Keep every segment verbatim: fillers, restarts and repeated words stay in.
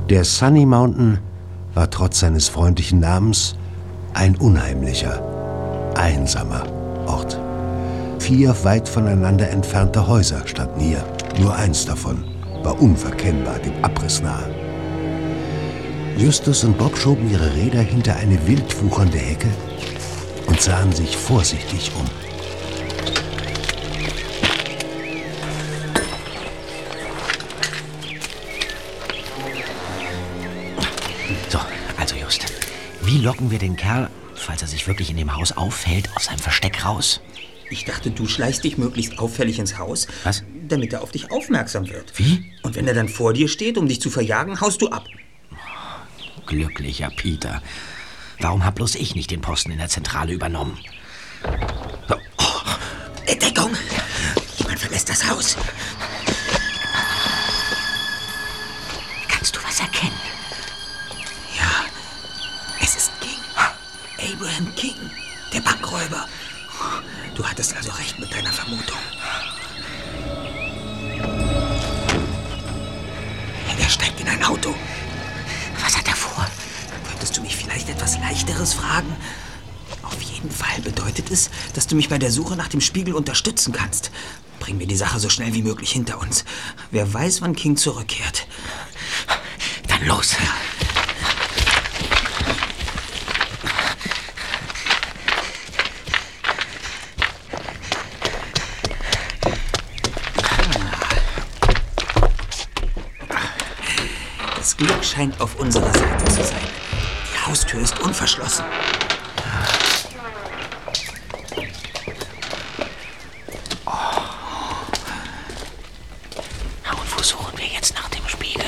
Der Sunny Mountain war trotz seines freundlichen Namens ein unheimlicher, einsamer Ort. Vier weit voneinander entfernte Häuser standen hier. Nur eins davon war unverkennbar dem Abriss nahe. Justus und Bob schoben ihre Räder hinter eine wild wuchernde Hecke und sahen sich vorsichtig um. So, also Just, wie locken wir den Kerl, falls er sich wirklich in dem Haus auffällt, aus seinem Versteck raus? Ich dachte, du schleichst dich möglichst auffällig ins Haus, Was? damit er auf dich aufmerksam wird. Wie? Und wenn er dann vor dir steht, um dich zu verjagen, haust du ab. Glücklicher Peter. Warum hab bloß ich nicht den Posten in der Zentrale übernommen? So. Oh. Deckung! Jemand verlässt das Haus. Kannst du was erkennen? Ja, es ist King. Abraham King, der Bankräuber. Du hattest also recht mit deiner Vermutung. Er steigt in ein Auto. Was hat er vor? Könntest du mich vielleicht etwas Leichteres fragen? Auf jeden Fall bedeutet es, dass du mich bei der Suche nach dem Spiegel unterstützen kannst. Bring mir die Sache so schnell wie möglich hinter uns. Wer weiß, wann King zurückkehrt. Dann los. Ja. Das Glück scheint auf unserer Seite zu sein. Die Haustür ist unverschlossen. Oh. Und wo suchen wir jetzt nach dem Spiegel?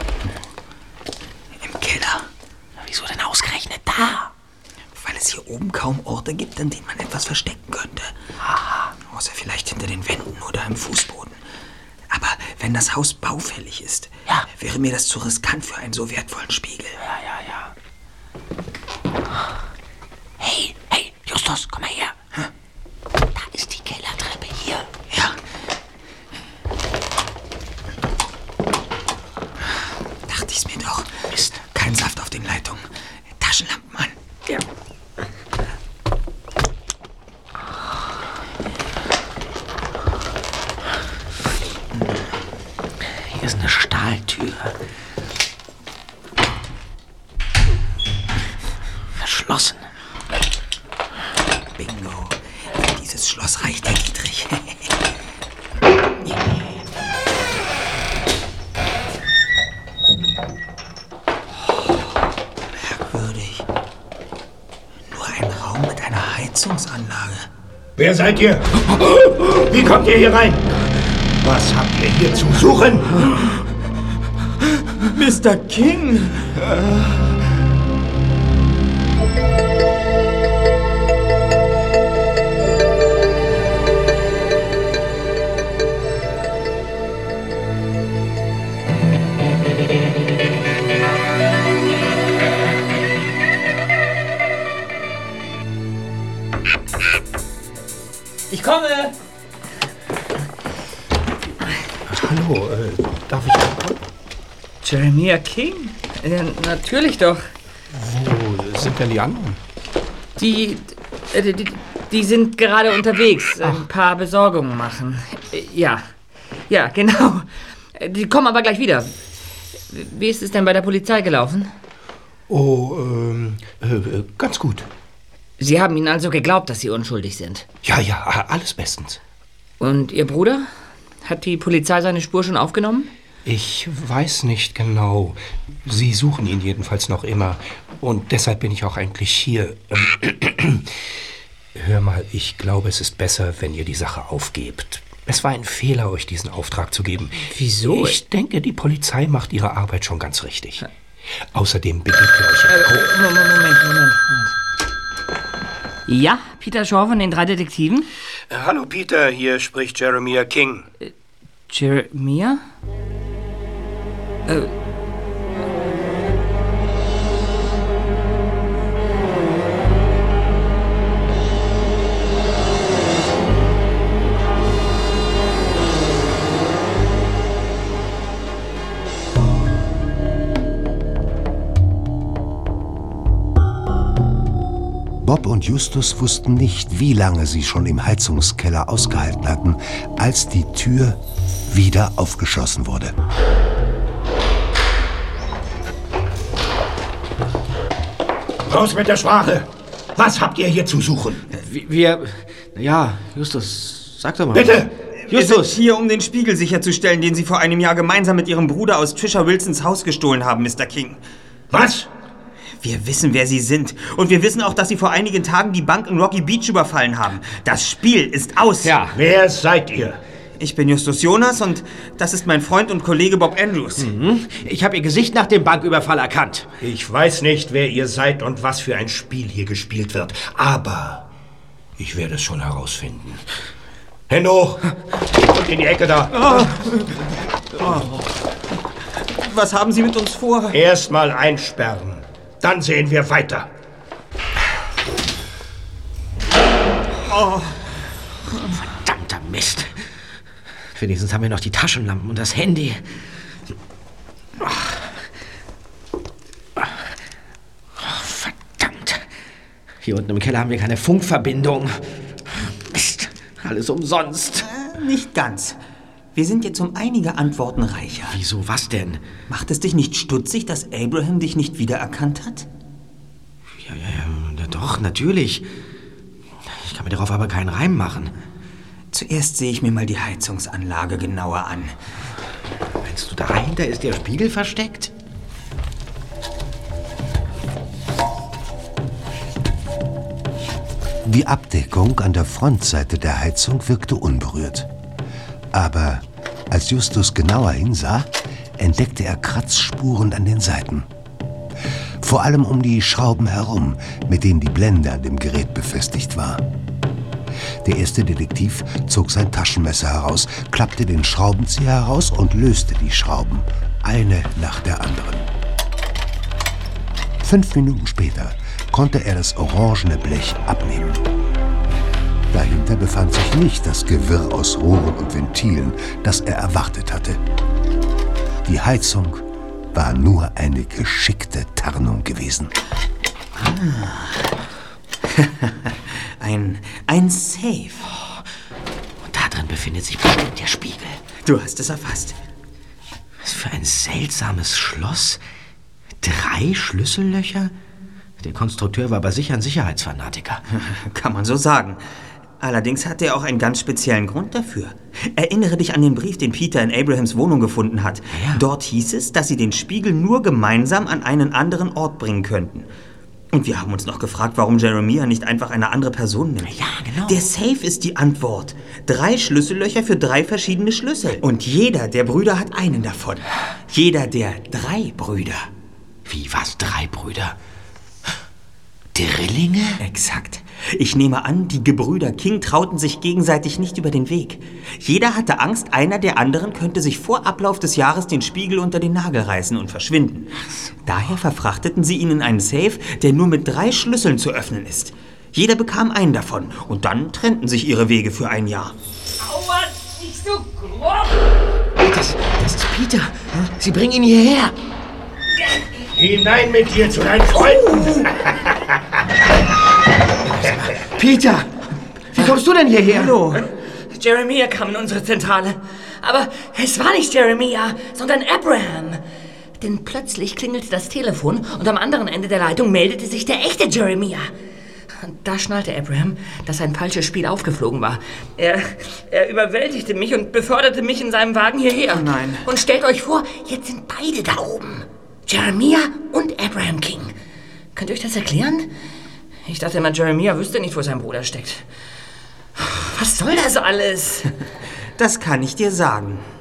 Im Keller. Wieso denn ausgerechnet da? Weil es hier oben kaum Orte gibt, an denen man etwas verstecken könnte. Aha. Außer vielleicht hinter den Wänden oder im Fußboden. Aber wenn das Haus baufällig ist, ja, wäre mir das zu riskant für einen so wertvollen Spiegel. Ja, ja, ja. Hey, hey, Justus, komm mal her. Hä? Da ist die Kellertreppe hier. Ja. Dachte ich's mir doch. Mist. Kein Saft auf den Leitungen. Taschenlampen an. Ja. Hier ist eine Stahltür. Verschlossen. Bingo. Für dieses Schloss reicht der Dietrich. Merkwürdig. Nur ein Raum mit einer Heizungsanlage. Wer seid ihr? Wie kommt ihr hier rein? Was habt ihr hier zu suchen? Mister King! Ich komme! Hallo, äh, darf ich reinkommen? Jeremiah King? Ja, natürlich doch. Wo sind denn die anderen? Die, äh, die, die sind gerade unterwegs, ein paar Besorgungen machen. Äh, Ja, ja, genau. Die kommen aber gleich wieder. Wie ist es denn bei der Polizei gelaufen? Oh, ähm, äh, ganz gut. Sie haben ihnen also geglaubt, dass sie unschuldig sind. Ja, ja, alles bestens. Und Ihr Bruder? Hat die Polizei seine Spur schon aufgenommen? Ich weiß nicht genau. Sie suchen ihn jedenfalls noch immer. Und deshalb bin ich auch eigentlich hier. Ähm, Hör mal, ich glaube, es ist besser, wenn ihr die Sache aufgebt. Es war ein Fehler, euch diesen Auftrag zu geben. Wieso? Ich denke, die Polizei macht ihre Arbeit schon ganz richtig. Außerdem begebt ihr euch... Äh, oh, Moment, Moment, Moment. Ja, Peter Shaw von den drei Detektiven? Äh, hallo Peter, hier spricht Jeremiah King. Äh, Jeremiah? Äh... und Justus wussten nicht, wie lange sie schon im Heizungskeller ausgehalten hatten, als die Tür wieder aufgeschlossen wurde. Raus mit der Sprache! Was habt ihr hier zu suchen? Wir... Ja, Justus, sag doch mal. Bitte! Wir sind hier, um den Spiegel sicherzustellen, den Sie vor einem Jahr gemeinsam mit Ihrem Bruder aus Trisha Wilsons Haus gestohlen haben, Mister King. Was? Wir wissen, wer Sie sind. Und wir wissen auch, dass Sie vor einigen Tagen die Bank in Rocky Beach überfallen haben. Das Spiel ist aus. Ja. Wer seid ihr? Ich bin Justus Jonas und das ist mein Freund und Kollege Bob Andrews. Mhm. Ich habe Ihr Gesicht nach dem Banküberfall erkannt. Ich weiß nicht, wer ihr seid und was für ein Spiel hier gespielt wird. Aber ich werde es schon herausfinden. Hände hoch und in die Ecke da. Oh. Oh. Was haben Sie mit uns vor? Erstmal einsperren. Dann sehen wir weiter. Oh. Verdammter Mist. Wenigstens haben wir noch die Taschenlampen und das Handy. Oh, verdammt. Hier unten im Keller haben wir keine Funkverbindung. Mist, alles umsonst. Äh, nicht ganz. Wir sind jetzt um einige Antworten reicher. Wieso, was denn? Macht es dich nicht stutzig, dass Abraham dich nicht wiedererkannt hat? Ja, ja, ja, doch, natürlich. Ich kann mir darauf aber keinen Reim machen. Zuerst sehe ich mir mal die Heizungsanlage genauer an. Meinst du, dahinter ist der Spiegel versteckt? Die Abdeckung an der Frontseite der Heizung wirkte unberührt. Aber als Justus genauer hinsah, entdeckte er Kratzspuren an den Seiten. Vor allem um die Schrauben herum, mit denen die Blende an dem Gerät befestigt war. Der erste Detektiv zog sein Taschenmesser heraus, klappte den Schraubenzieher heraus und löste die Schrauben, eine nach der anderen. Fünf Minuten später konnte er das orangene Blech abnehmen. Dahinter befand sich nicht das Gewirr aus Rohren und Ventilen, das er erwartet hatte. Die Heizung war nur eine geschickte Tarnung gewesen. Ah. ein, ein Safe. Und da drin befindet sich bestimmt der Spiegel. Du hast es erfasst. Was für ein seltsames Schloss. Drei Schlüssellöcher? Der Konstrukteur war aber sicher ein Sicherheitsfanatiker. Kann man so sagen. Allerdings hatte er auch einen ganz speziellen Grund dafür. Erinnere dich an den Brief, den Peter in Abrahams Wohnung gefunden hat. Ja. Dort hieß es, dass sie den Spiegel nur gemeinsam an einen anderen Ort bringen könnten. Und wir haben uns noch gefragt, warum Jeremiah nicht einfach eine andere Person nimmt. Ja, genau. Der Safe ist die Antwort. Drei Schlüssellöcher für drei verschiedene Schlüssel. Und jeder der Brüder hat einen davon. Jeder der drei Brüder. Wie, was? Drei Brüder? Drillinge? Exakt. Ich nehme an, die Gebrüder King trauten sich gegenseitig nicht über den Weg. Jeder hatte Angst, einer der anderen könnte sich vor Ablauf des Jahres den Spiegel unter den Nagel reißen und verschwinden. Daher verfrachteten sie ihn in einen Safe, der nur mit drei Schlüsseln zu öffnen ist. Jeder bekam einen davon und dann trennten sich ihre Wege für ein Jahr. Aua, nicht so grob! Das, das ist Peter. Sie bringen ihn hierher. Hinein mit dir zu deinen Freunden! Peter! Wie kommst du denn hierher? Hallo. Jeremiah kam in unsere Zentrale. Aber es war nicht Jeremiah, sondern Abraham. Denn plötzlich klingelte das Telefon und am anderen Ende der Leitung meldete sich der echte Jeremiah. Und da schnallte Abraham, dass ein falsches Spiel aufgeflogen war. Er, er überwältigte mich und beförderte mich in seinem Wagen hierher. Oh nein. Und stellt euch vor, jetzt sind beide da oben. Jeremiah und Abraham King. Könnt ihr euch das erklären? Ich dachte immer, Jeremiah wüsste nicht, wo sein Bruder steckt. Was soll das alles? Das kann ich dir sagen.